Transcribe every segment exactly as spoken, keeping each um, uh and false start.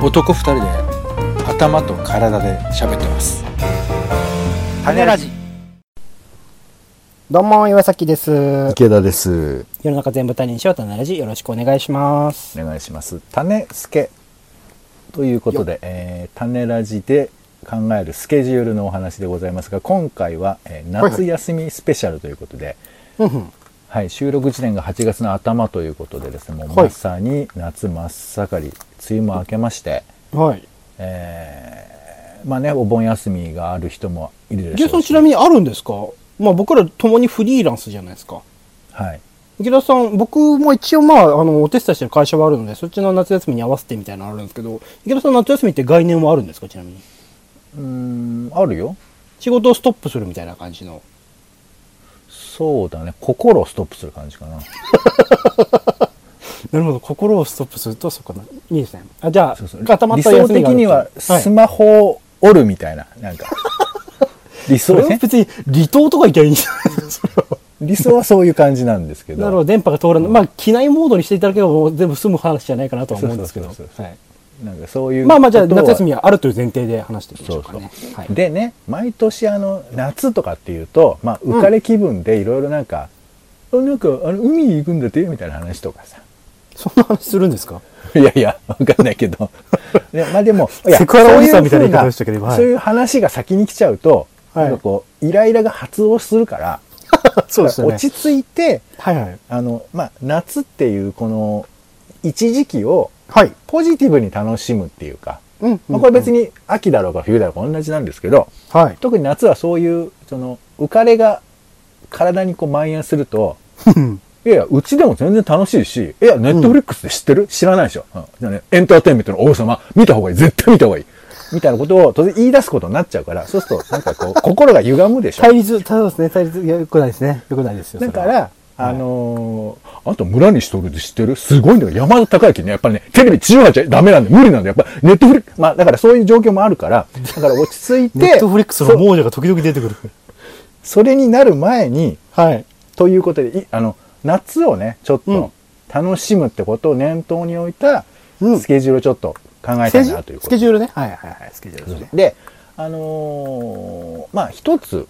男二人で頭と体で喋ってます。種ラジ。 どうも岩崎です。 池田です。 世の中全部種にしよう種ラジ、よろしくお願いします。 お願いします。種助ということで、えー、種ラジで考えるスケジュールのお話でございますが、今回は、えー、夏休みスペシャルということで、はいはい、はい、収録時点がはちがつの頭ということでですね、もうまさに夏真っ盛り、梅雨も明けまして、はい、えー、まあね、お盆休みがある人もいるでしょうし。 池田さんちなみにあるんですか？まあ僕ら共にフリーランスじゃないですか。 はい。 池田さん、僕も一応まあ、あの、お手伝いしてる会社はあるので、そっちの夏休みに合わせてみたいなのあるんですけど、池田さん夏休みって概念はあるんですか、ちなみに。 うーん、あるよ。 仕事をストップするみたいな感じの。 そうだね、心をストップする感じかな。 なるほど、心をストップすると、そこの、いいですね。あ、じゃあ、 そうそう固まった理想的にはスマホを折るみたいな、はい、なんか。理想ね。 別に離島とか行きゃいいんじゃないですか。 理想はそういう感じなんですけど。 なるほど、電波が通らない。まあ、機内モードにしていただければもう全部済む話じゃないかなとは思うんですけど。そうそうそうそう、はい。 なんかそういう。 まあまあ、じゃあ夏休みはあるという前提で話していきましょうかね。 そうそう、はい、でね、毎年あの、夏とかっていうと、まあ、浮かれ気分でいろいろなんか、うん、なんか、あの、海に行くんだってみたいな話とかさ。 そんな話するんですか？ いやいや、わかんないけど。ね、まあでも、 いや、セクハラおじさんみたいな言い方でしたけど、 そういう話が先に来ちゃうと、はい、なんかこう、イライラが発動するから、そうですね、落ち着いて、はいはい、あの、まあ、夏っていうこの一時期をポジティブに楽しむっていうか、はい、まあ、これ別に秋だろうが冬だろうが同じなんですけど、はい、特に夏はそういうその浮かれが体にこう蔓延すると、いやいや、うちでも全然楽しいし、いや、ネットフリックスで知ってる？知らないでしょ。うん、じゃあね、エンターテインメントの王様、見た方がいい。絶対見た方がいい。みたいなことを当然言い出すことになっちゃうから、そうすると、なんかこう、心が歪むでしょ。 対立、そうですね、対立、よくないですね。よくないですよ。 だから、あのー、あと村西徹で知ってる？すごいんだよ。山田孝之ね、やっぱりね、テレビじゅうはちはダメなんだよ。無理なんだよ。やっぱ、ネットフリックス、まあ、だからそういう状況もあるから、だから落ち着いて。 ネットフリックスの亡者が時々出てくる。 それになる前に、はい。ということで、あの、夏をね、ちょっと楽しむってことを念頭に置いたスケジュールをちょっと考えたいなということ、 スケジュールね。はいはいはい、スケジュールですね。 で、あのー、まあ一つ、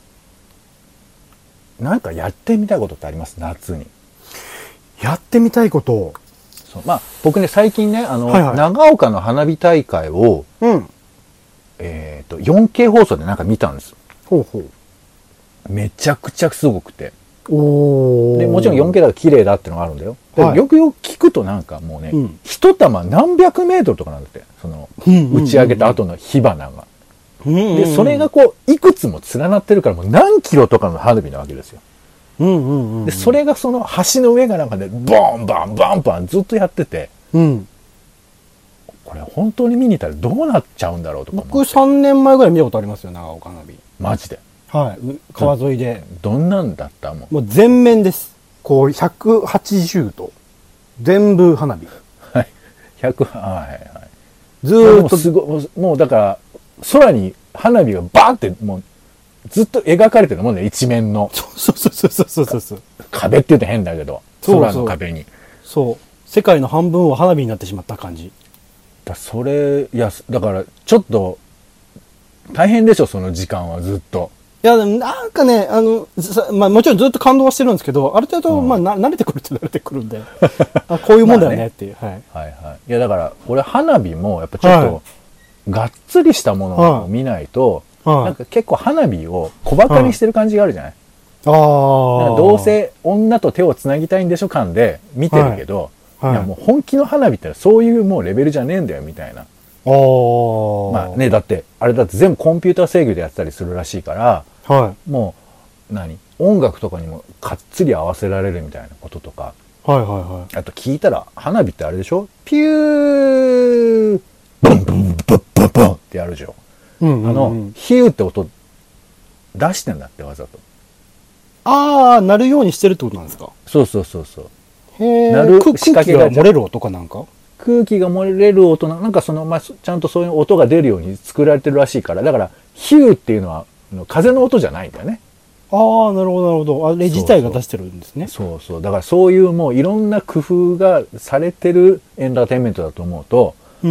なんかやってみたいことってあります？夏に。 やってみたいこと。 そう、まあ僕ね、最近ね、あの、はいはい、長岡の花火大会を、うん、えっと、よんケー 放送でなんか見たんです。ほうほう。めちゃくちゃすごくて。おでもちろん よんケー だと綺麗だってのがあるんだよ。はい、よくよく聞くとなんかもうね、うん、一玉何百メートルとかなんだって。その、打ち上げた後の火花が。うんうんうん、で、それがこう、いくつも連なってるからもう何キロとかの花火なわけですよ。うんうんうんうん、で、それがその橋の上がなんかで、ボンバンバンバンずっとやってて、うん、これ本当に見に行ったらどうなっちゃうんだろうとか思って。 僕さんねんまえぐらい見たことありますよ、長岡花火。 マジで。 はい。川沿いで。 どんなんだったもん。 もう全面です。こう、ひゃくはちじゅうど。全部花火。 はい。ひゃく、はいはい。 ずーっと。 すごい、もうだから、空に花火がバーって、もう、ずっと描かれてるもんね、一面の。 そうそうそうそうそうそう。 壁って言うと変だけど、空の壁に。 そう。世界の半分は花火になってしまった感じ。 だそれ、いや、だから、ちょっと、大変でしょ、その時間はずっと。 いや、でもなんかね、あの、まあもちろんずっと感動はしてるんですけど、ある程度、うん、まあな慣れてくるって慣れてくるんで、あこういうもんだよねっていう、 まあね。はい。はいはい。いや、だから、これ花火も、やっぱちょっと、はい、がっつりしたものを見ないと、はい、なんか結構花火を小馬鹿にしてる感じがあるじゃない、はい、ああ。どうせ女と手をつなぎたいんでしょ感で見てるけど、はいはい、いやもう本気の花火ってそういうもうレベルじゃねえんだよみたいな。あまあね、だって、あれだって全部コンピューター制御でやってたりするらしいから、はい、もう、何音楽とかにもかっつり合わせられるみたいなこととか。はいはいはい。あと聞いたら、花火ってあれでしょピューボンボンボンボンボンってやるでしょ。うんうんうん、あの、ヒューって音出してんだってわざと。 ああ、鳴るようにしてるってことなんですか？ そうそうそうそう。 へえ。鳴る仕掛けが漏れる音かなんか？ 空気が漏れる音な、なんかその、まあ、ちゃんとそういう音が出るように作られてるらしいから、だから、ヒューっていうのは、風の音じゃないんだよね。 ああ、なるほど、なるほど。あれ自体が出してるんですね。 そうそう。そうそう。だからそういうもういろんな工夫がされてるエンターテインメントだと思うと、うん。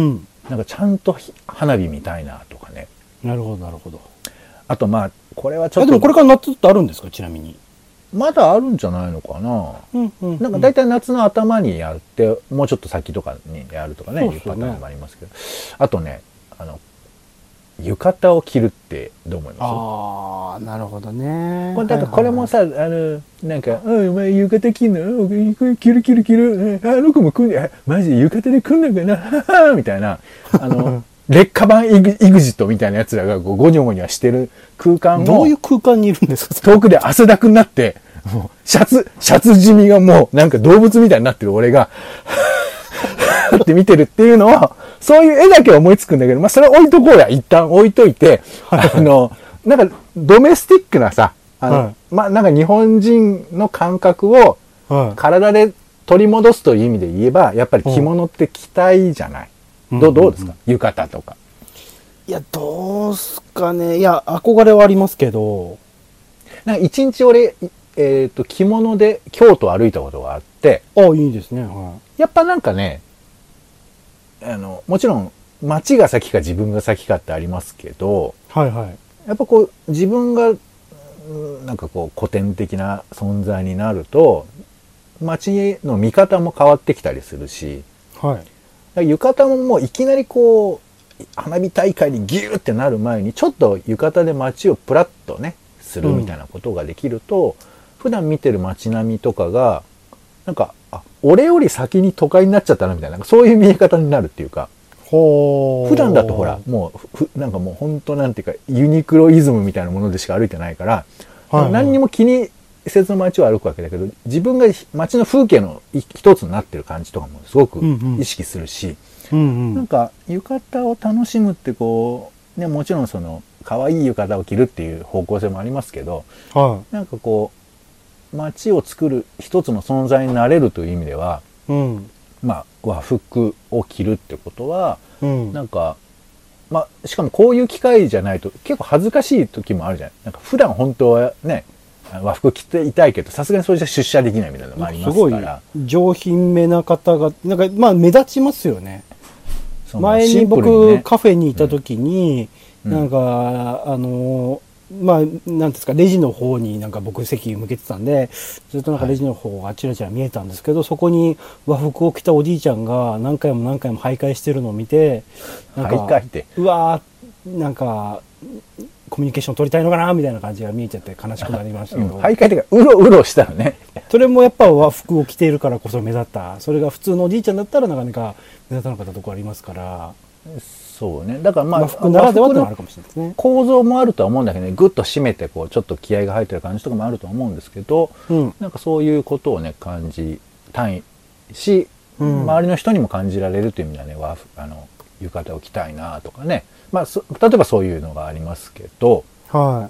なんかちゃんと花火見たいなとかね。 なるほどなるほど。 あとまあこれはちょっとでもこれから夏ってあるんですか、ちなみに。 まだあるんじゃないのかな、 うんうんうん、 なんか大体夏の頭にやってもうちょっと先とかにやるとかね、いうパターンもありますけど、あとね、あの浴衣を着るってどう思います？ ああ、なるほどね。 これだからこれもさ、はいはいはい、あのなんか「うんお前浴衣着んの？着る着る着る、あの子も来んね、マジで浴衣で来んのかなはは」みたいな、あの劣化版イグイグジットみたいなやつらがこうゴニョゴニョしてる空間を、 どういう空間にいるんですか？ 遠くで汗だくになって、もうシャツシャツ地味がもうなんか動物みたいになってる俺がって見てるっていうのは、そういう絵だけは思いつくんだけど、まあそれ置いとこうや、一旦置いといて、あのなんかドメスティックなさ、あの、はい、まあなんか日本人の感覚を体で取り戻すという意味で言えば、やっぱり着物って着たいじゃない。うん、ど, どうですか、うん、浴衣とか。 いや、どうすかね。いや、憧れはありますけど。 なんか一日俺、えっと、着物で京都歩いたことがあって。 ああ、いいですね。はい。 やっぱなんかね、あの、もちろん街が先か自分が先かってありますけど、 はいはい。 やっぱこう、自分が、なんかこう、古典的な存在になると、街の見方も変わってきたりするし、 はい。 浴衣ももういきなりこう花火大会にギューってなる前にちょっと浴衣で街をプラッとねするみたいなことができると、うん、普段見てる街並みとかがなんかあ俺より先に都会になっちゃったなみたいな、そういう見え方になるっていうか、 ほー、 普段だとほらもうなんかもう本当なんていうかユニクロイズムみたいなものでしか歩いてないから、はいはい、何にも気に施設の街を歩くわけだけど、自分が街の風景の一つになってる感じとかもすごく意識するし、うんうん、なんか浴衣を楽しむってこう、ね、もちろんその可愛い浴衣を着るっていう方向性もありますけど、はい、なんかこう街を作る一つの存在になれるという意味では、うん、まあ和服を着るってことは、うん、なんかまあしかもこういう機会じゃないと結構恥ずかしい時もあるじゃない。なんか普段本当はね和服着ていたいけどさすがにそれじゃ出社できないみたいなのもありますから、 すごい上品めな方がなんかまあ目立ちますよね。前に僕に、ね、カフェにいた時に、うん、なんかあのまあなんですかレジの方になんか僕席向けてたんでずっとなんかレジの方がチラチラ見えたんですけど、はい、そこに和服を着たおじいちゃんが何回も何回も徘徘してるのを見てなんか徘徊ってうわーなんかコミュニケーション取りたいのかなみたいな感じが見えちゃって悲しくなりましたけど、 うん、徘徊っていうかうろうろしたのね。 それもやっぱ和服を着ているからこそ目立った。それが普通のおじいちゃんだったらなかなか目立たなかったところありますから。 そうね。だからまあ和服ならではってのあるかもしれないですね。 構造もあるとは思うんだけどね、グッと締めてこうちょっと気合が入ってる感じとかもあると思うんですけど、うん、なんかそういうことをね感じたいし、うん、周りの人にも感じられるという意味ではね、和服あの浴衣を着たいなとかね。まあ例えばそういうのがありますけど。 はい。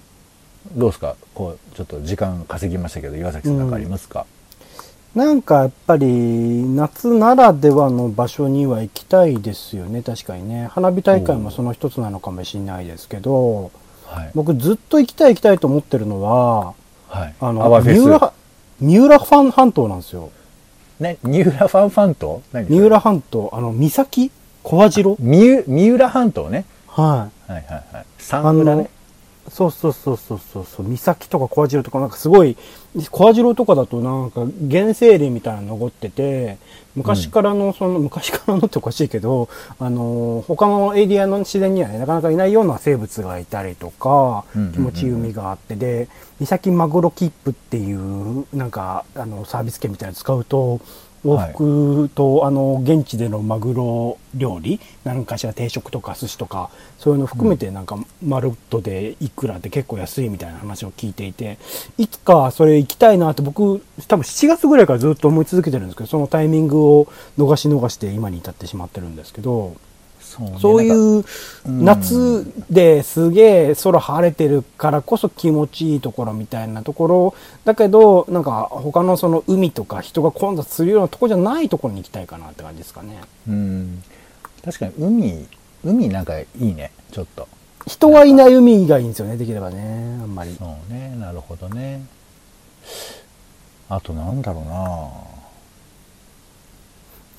どうですか？こうちょっと時間稼ぎましたけど岩崎さん何かありますか？ うん、なんかやっぱり夏ならではの場所には行きたいですよね。確かにね。花火大会もその一つなのかもしれないですけど、はい、僕ずっと行きたい行きたいと思ってるのは、はい、あの三浦三浦ファン半島なんですよ。 ね、三浦ファン半島？何？ 三浦半島、あの岬小網代？ 三三浦半島ね。 はい。 はいはいはい。三浦ね。 そうそうそうそうそうそう、岬とか小網代とかなんかすごい小網代とかだとなんか原生林みたいなの残ってて、昔からのその、うん、昔からのっておかしいけど、あの他のエリアの自然にはねなかなかいないような生物がいたりとか、気持ちいい海があって、で岬マグロ切符っていうなんかあのサービス券みたいなの使うと。往復と、はい、あの現地でのマグロ料理何かしら定食とか寿司とかそういうの含めてなんかマルットでいくらで結構安いみたいな話を聞いていて、いつかそれ行きたいなって僕多分しちがつぐらいからずっと思い続けてるんですけど、そのタイミングを逃し逃して今に至ってしまってるんですけど、そうね、そういう夏ですげえ空晴れてるからこそ気持ちいいところみたいなところだけど、なんか他のその海とか人が混雑するようなところじゃないところに行きたいかなって感じですかね。 うん、確かに海海なんかいいね。ちょっと人がいない海がいいんですよね、できればね。あんまりそうね、なるほどね。あとなんだろうな、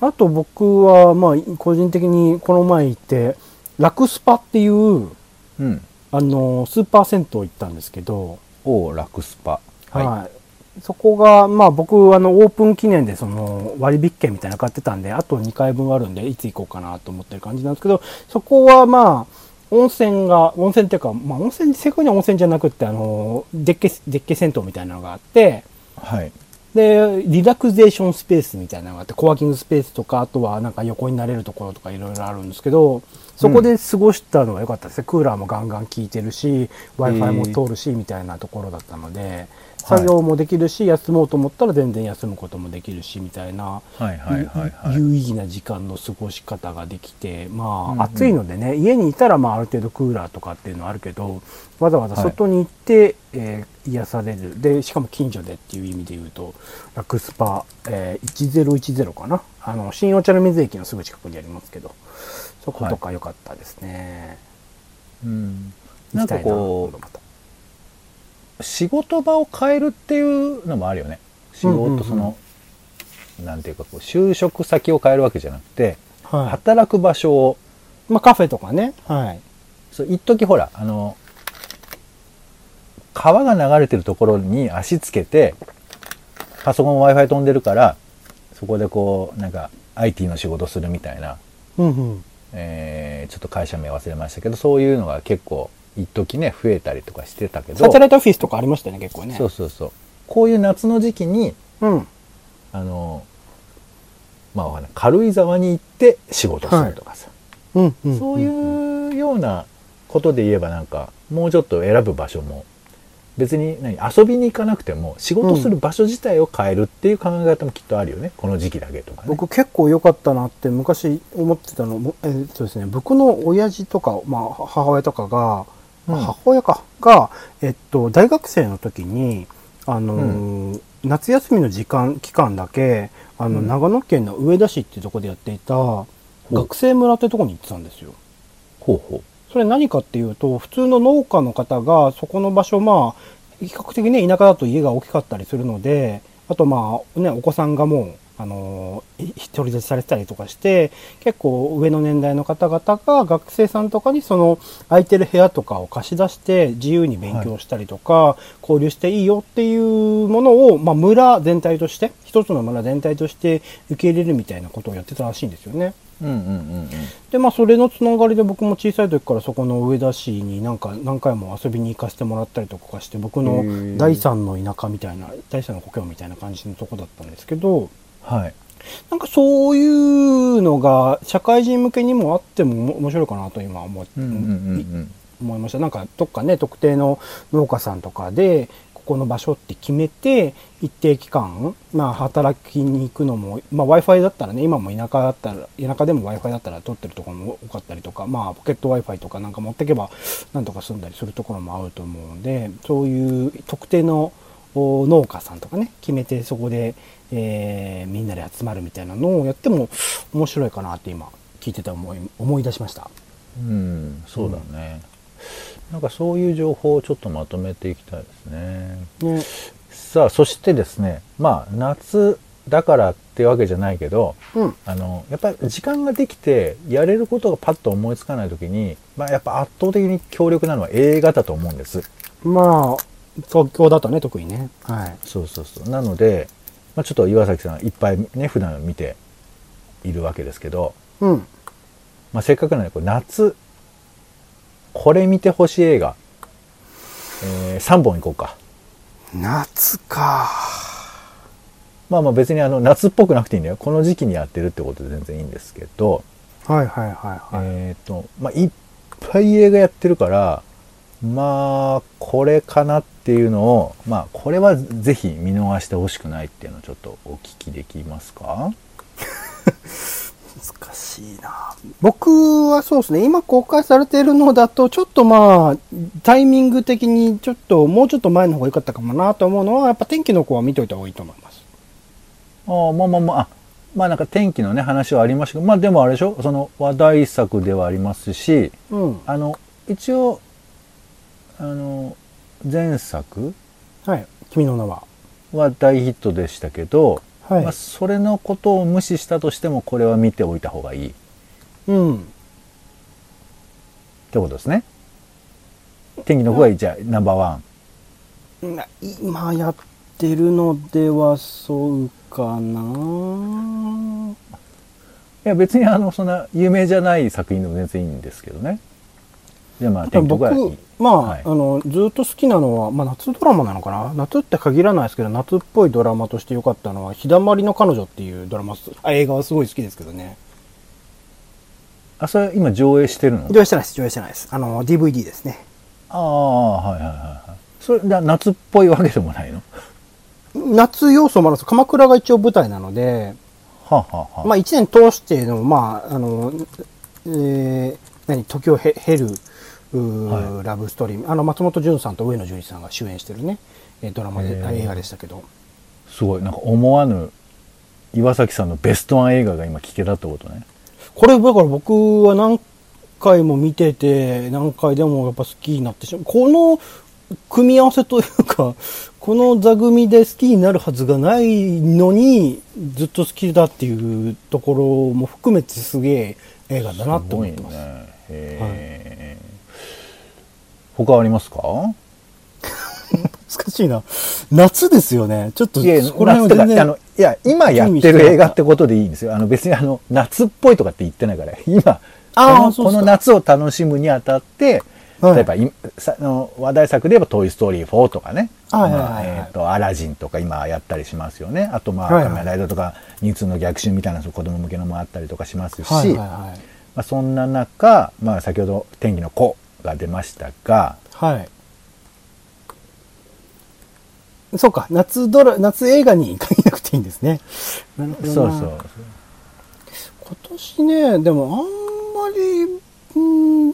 あと僕は、まあ、個人的にこの前行って、ラクスパっていう、 うん。 あの、スーパー銭湯行ったんですけど、 おー、ラクスパ。 はい。はい、そこが、まあ僕、あの、オープン記念でその割引券みたいなの買ってたんで、あとにかいぶんあるんで、いつ行こうかなと思ってる感じなんですけど、そこはまあ、温泉が、温泉っていうか、まあ温泉、正確には温泉じゃなくって、あの、デッケ、デッケ銭湯みたいなのがあって、 はい。 で、リラクゼーションスペースみたいなのがあって、コワーキングスペースとか、あとはなんか横になれるところとかいろいろあるんですけど、そこで過ごしたのが良かったですね。クーラーもガンガン効いてるし、Wi-Fi も通るし、みたいなところだったので、作業もできるし、休もうと思ったら全然休むこともできるし、みたいな、有意義な時間の過ごし方ができて、まあ、暑いのでね、家にいたらまあある程度クーラーとかっていうのはあるけど、わざわざ外に行って、えー、癒される。で、しかも近所でっていう意味で言うと、ラクスパ、えー、いちぜろいちぜろかな。あの、新お茶の水駅のすぐ近くにありますけど、そことか良かったですね。 はい、うん。なんかこう、仕事場を変えるっていうのもあるよね。仕事、その、なんていうかこう、就職先を変えるわけじゃなくて、はい、働く場所を。 まあカフェとかね。はい。 そう、一時ほら、あの、川が流れてるところに足つけて、パソコン Wi-Fi 飛んでるから、そこでこう、なんか アイティー の仕事するみたいな、 うんうん、 えー、ちょっと会社名忘れましたけど、そういうのが結構、一時ね、増えたりとかしてたけど。 サテライトオフィスとかありましたよね、結構ね。 そうそうそう。こういう夏の時期に、 うん、 あの、まあわかんない。軽井沢に行って仕事するとかさ。 はい、うんうん、 そういうようなことで言えばなんか、もうちょっと選ぶ場所も、別に何遊びに行かなくても仕事する場所自体を変えるっていう考え方もきっとあるよね、うん、この時期だけとかね。 僕結構良かったなって昔思ってたの、えー、そうですね、僕の親父とか、まあ、母親とかが、うん、母親かが、えっと、大学生の時に、あのーうん、夏休みの時間期間だけあの、うん、長野県の上田市っていうところでやっていた学生村ってところに行ってたんですよ。 ほうほう。 それ何かっていうと、普通の農家の方がそこの場所、まあ、比較的ね、田舎だと家が大きかったりするので、あとまあ、ね、お子さんがもう、あの、独り立ちされてたりとかして、結構上の年代の方々が学生さんとかにその空いてる部屋とかを貸し出して自由に勉強したりとか、はい、交流していいよっていうものを、まあ村全体として、一つの村全体として受け入れるみたいなことをやってたらしいんですよね。 うんうんうんうん、 でまあそれのつながりで僕も小さい時からそこの上田市になんか何回も遊びに行かせてもらったりとかして僕の第三の田舎みたいな第三の故郷みたいな感じのとこだったんですけど、 はい、 なんかそういうのが社会人向けにもあっても面白いかなと今思、うんうんうんうん、思いました。なんかどっかね特定の農家さんとかでここの場所って決めて一定期間、まあ、働きに行くのも、まあ、Wi-Fi だったらね今も田舎だったら田舎でも Wi-Fi だったら取ってるところも多かったりとか、まあ、ポケット Wi-Fi とかなんか持っていけばなんとか済んだりするところもあると思うのでそういう特定の農家さんとかね決めてそこで、えー、みんなで集まるみたいなのをやっても面白いかなって今聞いてて思い思い出しました。 うん、そうだね、うん、なんかそういう情報をちょっとまとめていきたいですね。 ね、 さあそしてですね、まあ夏だからってわけじゃないけど、 うん、 あのやっぱり時間ができてやれることがパッと思いつかないときに、まあ、やっぱ圧倒的に強力なのは映画だと思うんです。 まあ東京だとね特にね、はい、 そうそうそう。なので、まあ、ちょっと岩崎さんいっぱいね普段見ているわけですけど、 うん、 まあ、せっかくなのでこれ夏これ見てほしい映画、えー、さんぼんいこうか。 夏か。 まあまあ別にあの夏っぽくなくていいんだよ。この時期にやってるってことで全然いいんですけど、 はいはいはいはい。 えっとまあいっぱい映画やってるから、まあこれかなっていうのを、まあこれはぜひ見逃してほしくないっていうのをちょっとお聞きできますか？ 難しいな。僕はそうですね、今公開されているのだとちょっとまあタイミング的にちょっともうちょっと前の方が良かったかもなと思うのはやっぱ天気の子は見といた方がいいと思います。 ああまあまあまあまあなんか天気のね話はありましたけど、まあでもあれでしょ、その話題作ではありますし、 うん、 あの一応あの前作はい君の名はは大ヒットでしたけど、 はい、 まあ、それのことを無視したとしてもこれは見ておいた方がいい、 うん、 ってことですね。天気の子がじゃあナンバーワン。今やってるのではそうかな。 いや別にあのそんな有名じゃない作品でも全然いいんですけどね。じゃあまあ天気の子がいい。 僕まあ、はい、あのずっと好きなのは、まあ、夏ドラマなのかな。夏って限らないですけど夏っぽいドラマとして良かったのは日だまりの彼女っていうドラマ、あ映画はすごい好きですけどね。 あそれ今上映してるの？ 上映してないです上映してないです。あの ディーブイディー ですね。 ああはいはいはい。それ夏っぽいわけでもないの？ 夏要素もあるんです。鎌倉が一応舞台なので、 はあはあ、 まあ一年通してのまああの、えー、何時を経るはい、ラブストーリー、あの松本潤さんと上野樹里さんが主演してるねドラマで映画でしたけど、 すごいなんか思わぬ岩崎さんのベストワン映画が今聞けたってことね。 これだから僕は何回も見てて何回でもやっぱ好きになってしまう。この組み合わせというかこの座組で好きになるはずがないのにずっと好きだっていうところも含めてすげえ映画だなと思ってます。すごいね。 へー、はい、他ありますか？ 難しいな。夏ですよね。ちょっといやそこら辺は全然あのいや今やってる映画ってことでいいんですよ。あの別にあの夏っぽいとかって言ってないから今あこの、この夏を楽しむにあたって、はい、例えばいさの話題作で言えばトイストーリーフォーとかね、えっとアラジンとか今やったりしますよね。あとまあ、はいはい、仮面ライダーとかニツの逆襲みたいな子供向けのもあったりとかしますし、はいはいはい、まあ、そんな中、まあ先ほど天気の子が出ましたが、 はい。そうか、夏ドラ、夏映画に限らなくていいんですね。なるほどな。そうそう。今年ね、でもあんまり、うん、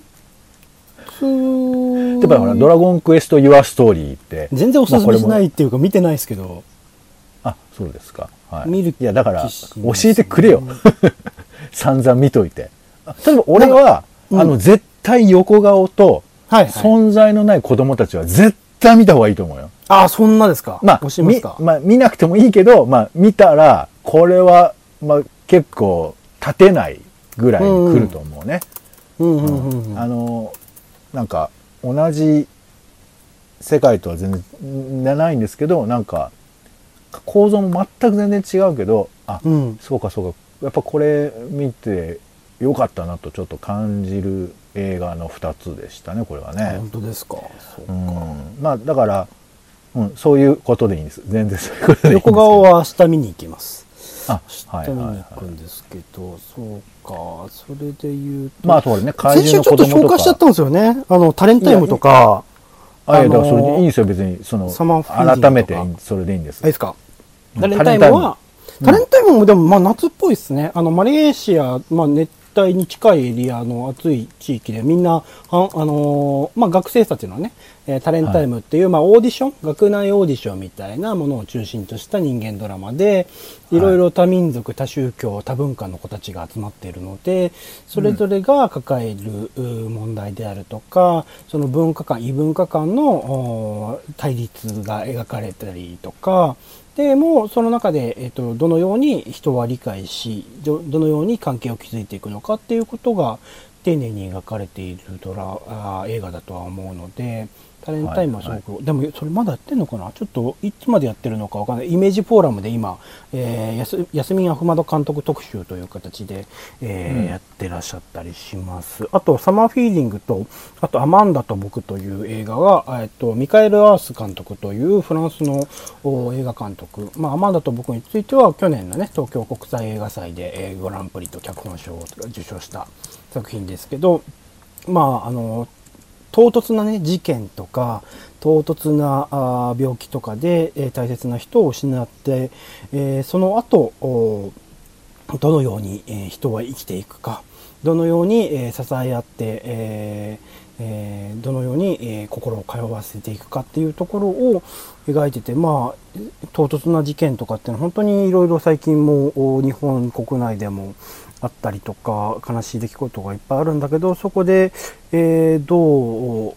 そう。例えばほら、ドラゴンクエストユアストーリーって。 全然おすすめしないっていうか、見てないですけど。 あ、そうですか。はい。 見る。 いや、だから、教えてくれよ。散々見といて。例えば俺は、うん、あの、絶対横顔と、はいはい、存在のない子供たちは絶対見た方がいいと思うよ。 ああ、そんなですか。 まあ、 教えますか。 まあ、見なくてもいいけど、まあ、見たら、これは、まあ、結構、立てないぐらいに来ると思うね。あの、なんか、同じ世界とは全然ないんですけど、なんか、構造も全く全然違うけど、あ、うん、そうかそうか。やっぱこれ見てよかったなとちょっと感じる映画のふたつでしたね、これはね。 本当ですか。そうか。 うん、まあ、だから、うん、そういうことでいいんです。全然そういうことでいいんです。 横顔は明日見に行きます。 あ、 明日見に行くんですけど、はいはいはい、そうか、それで言うと。 まあ、そうね、怪獣の子供とか。 先週ちょっと紹介しちゃったんですよね。あの、タレンタイムとか。 あ、いや、だからそれでいいんですよ、別に。その、改めて、それでいいんです。 いいですか。タレンタイムは、タレンタイムもでも、まあ、夏っぽいですね。あの、マレーシア、まあ、熱帯に近いエリアの暑い地域でみんな、あのー、まあ、学生たちのね、タレンタイムっていう、はい、まあ、オーディション、学内オーディションみたいなものを中心とした人間ドラマで、いろいろ多民族、多宗教、多文化の子たちが集まっているので、それぞれが抱える問題であるとか、その文化間、異文化間の対立が描かれたりとか、でもその中で、えっと、どのように人は理解しど、どのように関係を築いていくのかっていうことが丁寧に描かれているドラあ映画だとは思うので、タレンタイムはすごく、はいはい、でもそれまだやってんのかな、ちょっといつまでやってるのかわかんない。イメージフォーラムで今、えー、やすヤスミン・アフマド監督特集という形で、えーうん、やってらっしゃったりします。あとサマーフィーリングと、あとアマンダと僕という映画が、えっとミカエル・アース監督というフランスの映画監督、まあ、アマンダと僕については去年のね東京国際映画祭で、えー、グランプリと脚本賞を受賞した作品ですけど、まああの唐突なね事件とか唐突なあ病気とかで、えー、大切な人を失って、えー、その後どのように、えー、人は生きていくか、どのように、えー、支え合って、えーえー、どのように、えー、心を通わせていくかっていうところを描いてて、まあ唐突な事件とかっていうのは本当にいろいろ最近も日本国内でもあったりとか悲しい出来事がいっぱいあるんだけど、そこで、えー、どう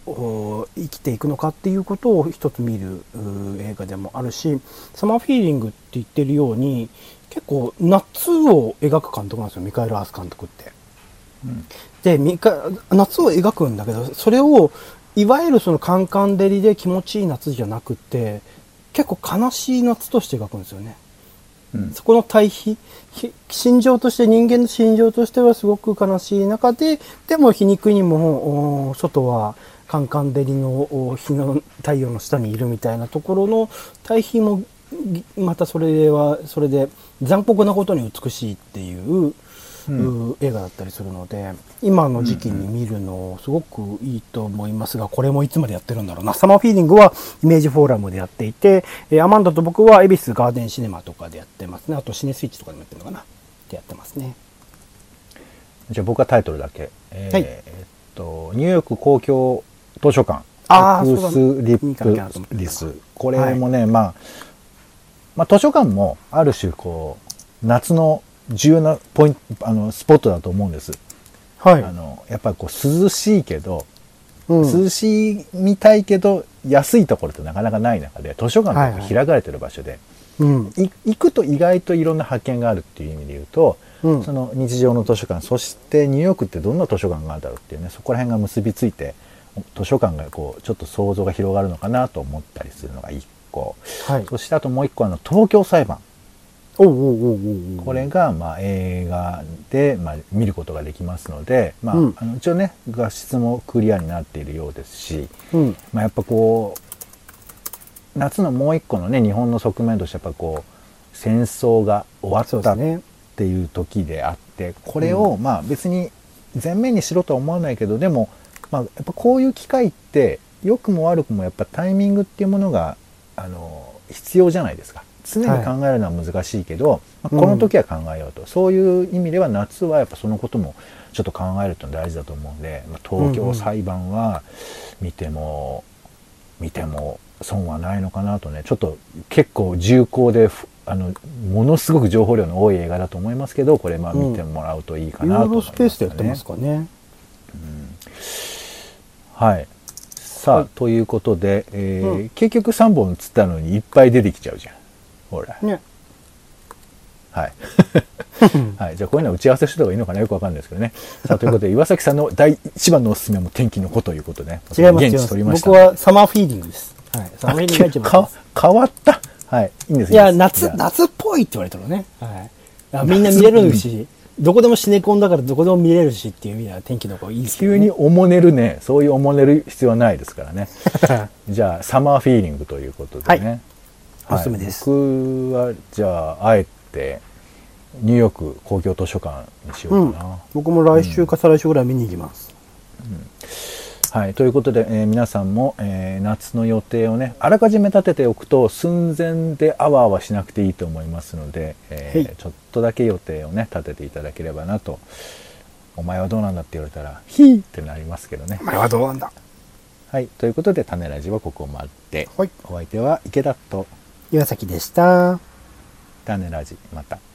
生きていくのかっていうことを一つ見る映画でもあるし、サマーフィーリングって言ってるように結構夏を描く監督なんですよ、ミカエル・アース監督って。うん、でミカ夏を描くんだけど、それをいわゆるそのカンカン照りで気持ちいい夏じゃなくて、結構悲しい夏として描くんですよね。うん、そこの対比、心情として、人間の心情としてはすごく悲しい中で、でも皮肉にも外はカンカン照りの日の太陽の下にいるみたいなところの対比もまたそれはそれで残酷なことに美しいっていう、うん、映画だったりするので、今の時期に見るのすごくいいと思いますが、これもいつまでやってるんだろうな。サマーフィーリングはイメージフォーラムでやっていて、アマンダと僕は恵比寿ガーデンシネマとかでやってますね。あとシネスイッチとかでもやってるのかなってやってますね。 じゃあ僕はタイトルだけ、えーはい、えー、っとニューヨーク公共図書館アクスリップリス、これもね、はい、まあ、まあ図書館もある種こう夏の重要なポイント、あのスポットだと思うんです。はい。あのやっぱりこう涼しいけど、うん、涼しみたいけど安いところってなかなかない中で、図書館って開かれてる場所で、はいはい、うん、行くと意外といろんな発見があるっていう意味で言うと、うん、その日常の図書館、そしてニューヨークってどんな図書館があるだろうっていうね、そこら辺が結びついて図書館がこうちょっと想像が広がるのかなと思ったりするのが一個、はい、そしてあともう一個あの東京裁判。おうおうおうおう、これがまあ映画でまあ見ることができますので、まあ、うん、あの一応ね画質もクリアになっているようですし、うん、まあ、やっぱこう夏のもう一個のね日本の側面としてやっぱこう戦争が終わったっていう時であって、これをまあ別に前面にしろとは思わないけど、でもまあやっぱこういう機会って良くも悪くもやっぱタイミングっていうものがあの必要じゃないですか。常に考えるのは難しいけど、はい、まあ、この時は考えようと、うん、そういう意味では夏はやっぱそのこともちょっと考えると大事だと思うんで、まあ、東京裁判は見ても、うんうん、見ても損はないのかなとね、ちょっと結構重厚であのものすごく情報量の多い映画だと思いますけど、これまあ見てもらうといいかなと思いますね。 ユーロスペースでやってますかね。 うん、はい。さあ、はい、ということで、えーうん、結局さんぼん映ったのにいっぱい出てきちゃうじゃん。ほら。ね。はい。はい。じゃあこういうのは打ち合わせした方がいいのかな、よくわかんないですけどね。さあ、ということで、岩崎さんの第一番のおすすめも天気の子ということでね。 違います。現地取りました、ね。僕はサマーフィーリングです。はい。サマーフィーリングが一番です。変わった。はい。いいんです。 いや、夏、夏っぽいって言われたのね。はい。みんな見れるし、どこでもシネコンだからどこでも見れるしっていう意味では天気の子いいですけどね。 急におもねるね。そういうおもねる必要はないですからね。じゃあ、サマーフィーリングということでね。はい。 おすすめです。 僕はじゃああえてニューヨーク公共図書館にしようかな、うん、 僕も来週か再来週ぐらい見に行きます、 うん、はい。ということで、えー、皆さんも、えー、夏の予定をねあらかじめ立てておくと寸前であわあわしなくていいと思いますので、えー、ちょっとだけ予定をね立てていただければなと。お前はどうなんだって言われたらヒーってなりますけどね。 お前はどうなんだ。 はい。ということで種ラジはここまで、はい、お相手は池田と岩崎でした。 種ラジまた。